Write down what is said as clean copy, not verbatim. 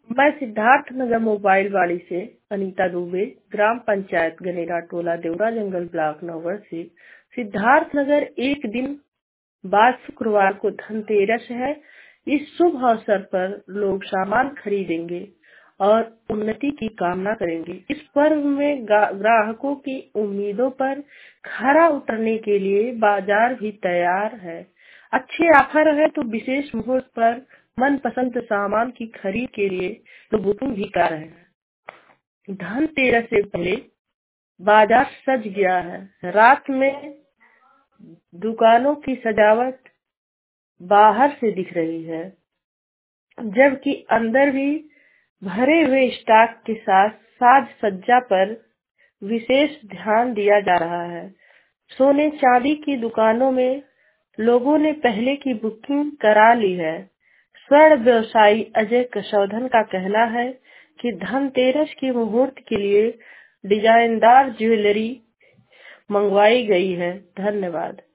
मैं सिद्धार्थ नगर मोबाइल वाली से अनीता दुबे, ग्राम पंचायत गनेरा टोला देवरा जंगल ब्लॉक नौगढ़ से। सिद्धार्थ नगर एक दिन बाद शुक्रवार को धनतेरस है। इस शुभ अवसर पर लोग सामान खरीदेंगे और उन्नति की कामना करेंगे। इस पर्व में ग्राहकों की उम्मीदों पर खरा उतरने के लिए बाजार भी तैयार है। अच्छे ऑफर है तो विशेष मुहूर्त पर मनपसंद सामान की खरीद के लिए लोग बुकिंग भी कर रहे हैं। धनतेरस से पहले बाजार सज गया है। रात में दुकानों की सजावट बाहर से दिख रही है, जबकि अंदर भी भरे हुए स्टॉक के साथ साज सज्जा पर विशेष ध्यान दिया जा रहा है। सोने चांदी की दुकानों में लोगों ने पहले की बुकिंग करा ली है। स्वर्ण व्यवसायी अजय कसौधन का कहना है कि धनतेरस की मुहूर्त के लिए डिजाइनदार ज्वेलरी मंगवाई गई है। धन्यवाद।